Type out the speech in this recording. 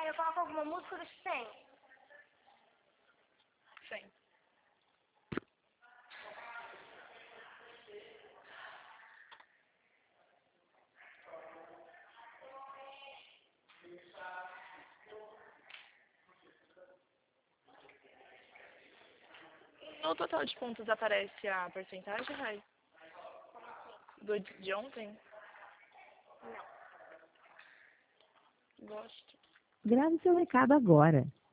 Eu coloco alguma música do 100. 100. No total de pontos aparece a porcentagem, Rai? De ontem? Não. Gosto. Grave seu recado agora.